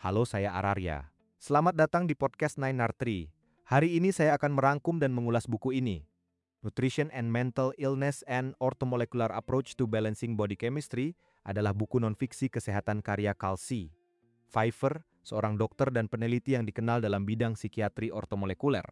Halo, saya Ararya. Selamat datang di podcast Nine Tree. Hari ini saya akan merangkum dan mengulas buku ini. Nutrition and Mental Illness and Orthomolecular Approach to Balancing Body Chemistry adalah buku non-fiksi kesehatan karya Carl C. Pfeiffer, seorang dokter dan peneliti yang dikenal dalam bidang psikiatri ortomolekuler.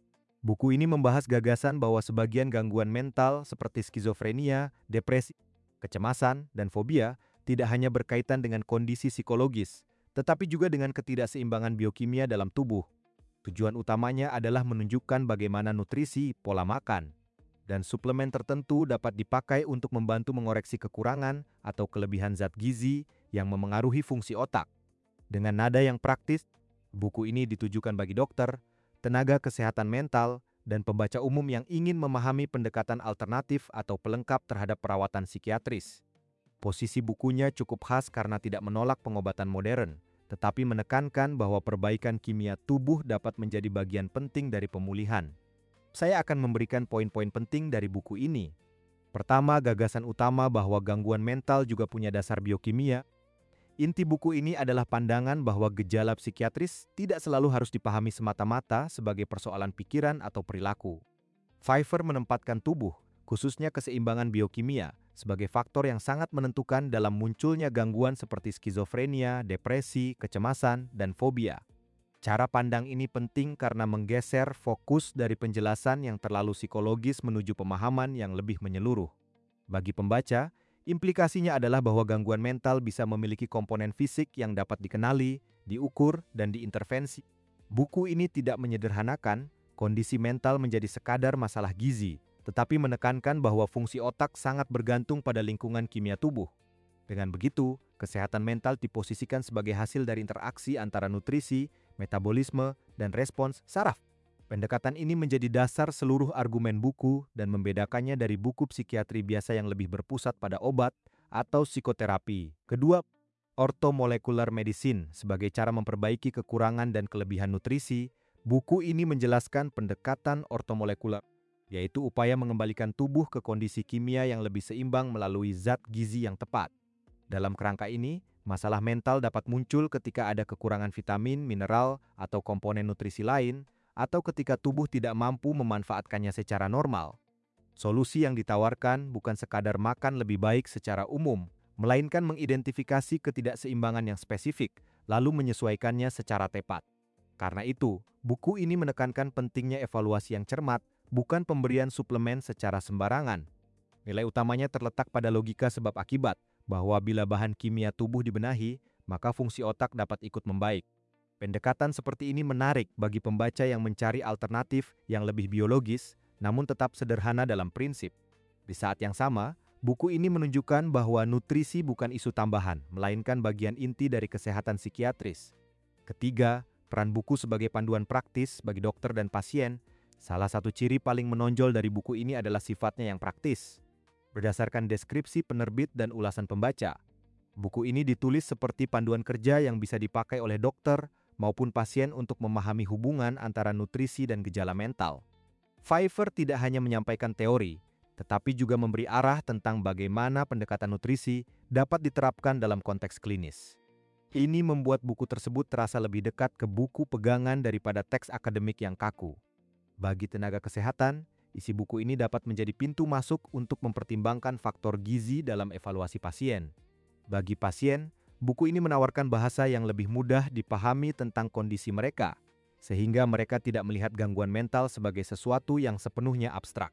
Buku ini membahas gagasan bahwa sebagian gangguan mental seperti skizofrenia, depresi, kecemasan, dan fobia tidak hanya berkaitan dengan kondisi psikologis, tetapi juga dengan ketidakseimbangan biokimia dalam tubuh. Tujuan utamanya adalah menunjukkan bagaimana nutrisi, pola makan, dan suplemen tertentu dapat dipakai untuk membantu mengoreksi kekurangan atau kelebihan zat gizi yang memengaruhi fungsi otak. Dengan nada yang praktis, buku ini ditujukan bagi dokter, tenaga kesehatan mental, dan pembaca umum yang ingin memahami pendekatan alternatif atau pelengkap terhadap perawatan psikiatris. Posisi bukunya cukup khas karena tidak menolak pengobatan modern, tetapi menekankan bahwa perbaikan kimia tubuh dapat menjadi bagian penting dari pemulihan. Saya akan memberikan poin-poin penting dari buku ini. Pertama, gagasan utama bahwa gangguan mental juga punya dasar biokimia. Inti buku ini adalah pandangan bahwa gejala psikiatris tidak selalu harus dipahami semata-mata sebagai persoalan pikiran atau perilaku. Pfeiffer menempatkan tubuh, khususnya keseimbangan biokimia, sebagai faktor yang sangat menentukan dalam munculnya gangguan seperti skizofrenia, depresi, kecemasan, dan fobia. Cara pandang ini penting karena menggeser fokus dari penjelasan yang terlalu psikologis menuju pemahaman yang lebih menyeluruh. Bagi pembaca, implikasinya adalah bahwa gangguan mental bisa memiliki komponen fisik yang dapat dikenali, diukur, dan diintervensi. Buku ini tidak menyederhanakan kondisi mental menjadi sekadar masalah gizi, tetapi menekankan bahwa fungsi otak sangat bergantung pada lingkungan kimia tubuh. Dengan begitu, kesehatan mental diposisikan sebagai hasil dari interaksi antara nutrisi, metabolisme, dan respons saraf. Pendekatan ini menjadi dasar seluruh argumen buku dan membedakannya dari buku psikiatri biasa yang lebih berpusat pada obat atau psikoterapi. Kedua, orthomolecular medicine sebagai cara memperbaiki kekurangan dan kelebihan nutrisi. Buku ini menjelaskan pendekatan orthomolecular, yaitu upaya mengembalikan tubuh ke kondisi kimia yang lebih seimbang melalui zat gizi yang tepat. Dalam kerangka ini, masalah mental dapat muncul ketika ada kekurangan vitamin, mineral, atau komponen nutrisi lain, atau ketika tubuh tidak mampu memanfaatkannya secara normal. Solusi yang ditawarkan bukan sekadar makan lebih baik secara umum, melainkan mengidentifikasi ketidakseimbangan yang spesifik, lalu menyesuaikannya secara tepat. Karena itu, buku ini menekankan pentingnya evaluasi yang cermat, bukan pemberian suplemen secara sembarangan. Nilai utamanya terletak pada logika sebab akibat, bahwa bila bahan kimia tubuh dibenahi, maka fungsi otak dapat ikut membaik. Pendekatan seperti ini menarik bagi pembaca yang mencari alternatif yang lebih biologis, namun tetap sederhana dalam prinsip. Di saat yang sama, buku ini menunjukkan bahwa nutrisi bukan isu tambahan, melainkan bagian inti dari kesehatan psikiatris. Ketiga, peran buku sebagai panduan praktis bagi dokter dan pasien. Salah satu ciri paling menonjol dari buku ini adalah sifatnya yang praktis. Berdasarkan deskripsi penerbit dan ulasan pembaca, buku ini ditulis seperti panduan kerja yang bisa dipakai oleh dokter maupun pasien untuk memahami hubungan antara nutrisi dan gejala mental. Pfeiffer tidak hanya menyampaikan teori, tetapi juga memberi arah tentang bagaimana pendekatan nutrisi dapat diterapkan dalam konteks klinis. Ini membuat buku tersebut terasa lebih dekat ke buku pegangan daripada teks akademik yang kaku. Bagi tenaga kesehatan, isi buku ini dapat menjadi pintu masuk untuk mempertimbangkan faktor gizi dalam evaluasi pasien. Bagi pasien, buku ini menawarkan bahasa yang lebih mudah dipahami tentang kondisi mereka, sehingga mereka tidak melihat gangguan mental sebagai sesuatu yang sepenuhnya abstrak.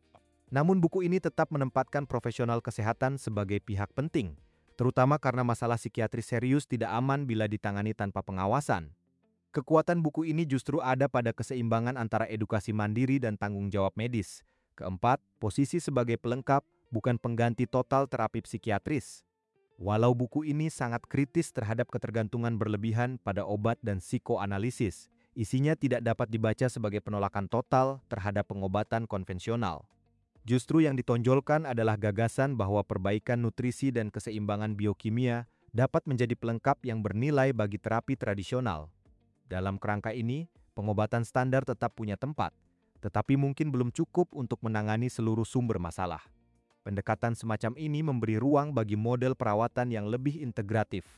Namun buku ini tetap menempatkan profesional kesehatan sebagai pihak penting, terutama karena masalah psikiatris serius tidak aman bila ditangani tanpa pengawasan. Kekuatan buku ini justru ada pada keseimbangan antara edukasi mandiri dan tanggung jawab medis. Keempat, posisi sebagai pelengkap, bukan pengganti total terapi psikiatris. Walau buku ini sangat kritis terhadap ketergantungan berlebihan pada obat dan psikoanalisis, isinya tidak dapat dibaca sebagai penolakan total terhadap pengobatan konvensional. Justru yang ditonjolkan adalah gagasan bahwa perbaikan nutrisi dan keseimbangan biokimia dapat menjadi pelengkap yang bernilai bagi terapi tradisional. Dalam kerangka ini, pengobatan standar tetap punya tempat, tetapi mungkin belum cukup untuk menangani seluruh sumber masalah. Pendekatan semacam ini memberi ruang bagi model perawatan yang lebih integratif.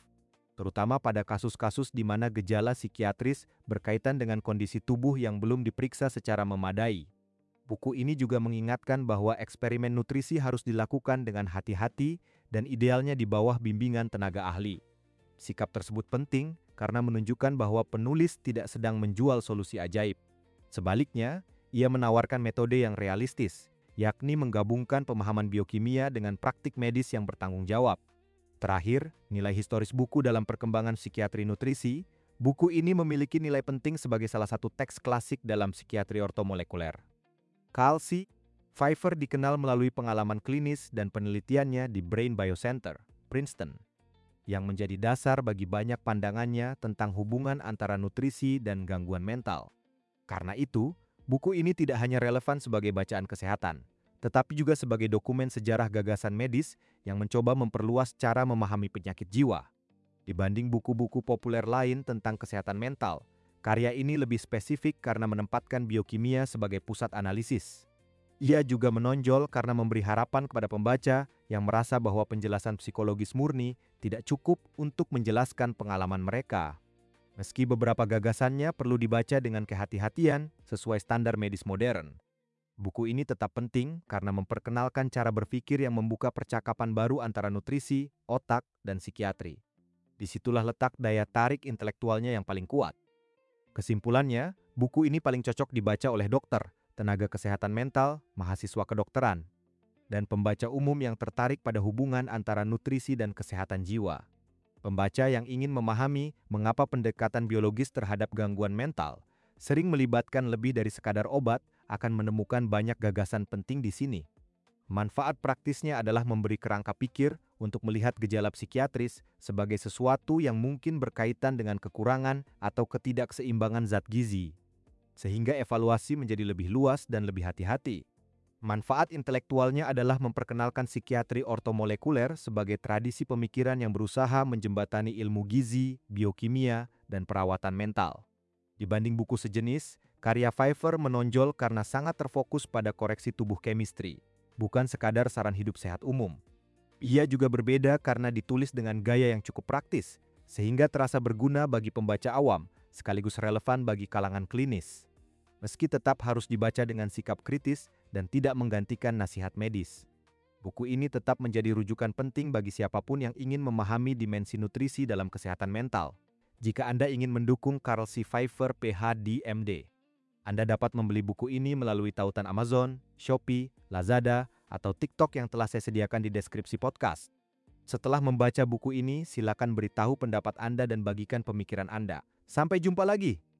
terutama pada kasus-kasus di mana gejala psikiatris berkaitan dengan kondisi tubuh yang belum diperiksa secara memadai. Buku ini juga mengingatkan bahwa eksperimen nutrisi harus dilakukan dengan hati-hati dan idealnya di bawah bimbingan tenaga ahli. Sikap tersebut penting karena menunjukkan bahwa penulis tidak sedang menjual solusi ajaib. Sebaliknya, ia menawarkan metode yang realistis, yakni menggabungkan pemahaman biokimia dengan praktik medis yang bertanggung jawab. Terakhir, nilai historis buku dalam perkembangan psikiatri nutrisi. Buku ini memiliki nilai penting sebagai salah satu teks klasik dalam psikiatri ortomolekuler. Carl C. Pfeiffer dikenal melalui pengalaman klinis dan penelitiannya di Brain Biocenter, Princeton, yang menjadi dasar bagi banyak pandangannya tentang hubungan antara nutrisi dan gangguan mental. Karena itu, buku ini tidak hanya relevan sebagai bacaan kesehatan, tetapi juga sebagai dokumen sejarah gagasan medis yang mencoba memperluas cara memahami penyakit jiwa. Dibanding buku-buku populer lain tentang kesehatan mental, karya ini lebih spesifik karena menempatkan biokimia sebagai pusat analisis. Ia juga menonjol karena memberi harapan kepada pembaca yang merasa bahwa penjelasan psikologis murni tidak cukup untuk menjelaskan pengalaman mereka. Meski beberapa gagasannya perlu dibaca dengan kehati-hatian sesuai standar medis modern, buku ini tetap penting karena memperkenalkan cara berpikir yang membuka percakapan baru antara nutrisi, otak, dan psikiatri. Disitulah letak daya tarik intelektualnya yang paling kuat. Kesimpulannya, buku ini paling cocok dibaca oleh dokter, tenaga kesehatan mental, mahasiswa kedokteran, dan pembaca umum yang tertarik pada hubungan antara nutrisi dan kesehatan jiwa. Pembaca yang ingin memahami mengapa pendekatan biologis terhadap gangguan mental sering melibatkan lebih dari sekadar obat akan menemukan banyak gagasan penting di sini. Manfaat praktisnya adalah memberi kerangka pikir untuk melihat gejala psikiatris sebagai sesuatu yang mungkin berkaitan dengan kekurangan atau ketidakseimbangan zat gizi, sehingga evaluasi menjadi lebih luas dan lebih hati-hati. Manfaat intelektualnya adalah memperkenalkan psikiatri ortomolekuler sebagai tradisi pemikiran yang berusaha menjembatani ilmu gizi, biokimia, dan perawatan mental. Dibanding buku sejenis, karya Pfeiffer menonjol karena sangat terfokus pada koreksi tubuh chemistry, bukan sekadar saran hidup sehat umum. Ia juga berbeda karena ditulis dengan gaya yang cukup praktis, sehingga terasa berguna bagi pembaca awam, sekaligus relevan bagi kalangan klinis. Meski tetap harus dibaca dengan sikap kritis dan tidak menggantikan nasihat medis, buku ini tetap menjadi rujukan penting bagi siapapun yang ingin memahami dimensi nutrisi dalam kesehatan mental. Jika Anda ingin mendukung Carl C. Pfeiffer, PhD, MD, Anda dapat membeli buku ini melalui tautan Amazon, Shopee, Lazada, atau TikTok yang telah saya sediakan di deskripsi podcast. Setelah membaca buku ini, silakan beritahu pendapat Anda dan bagikan pemikiran Anda. Sampai jumpa lagi!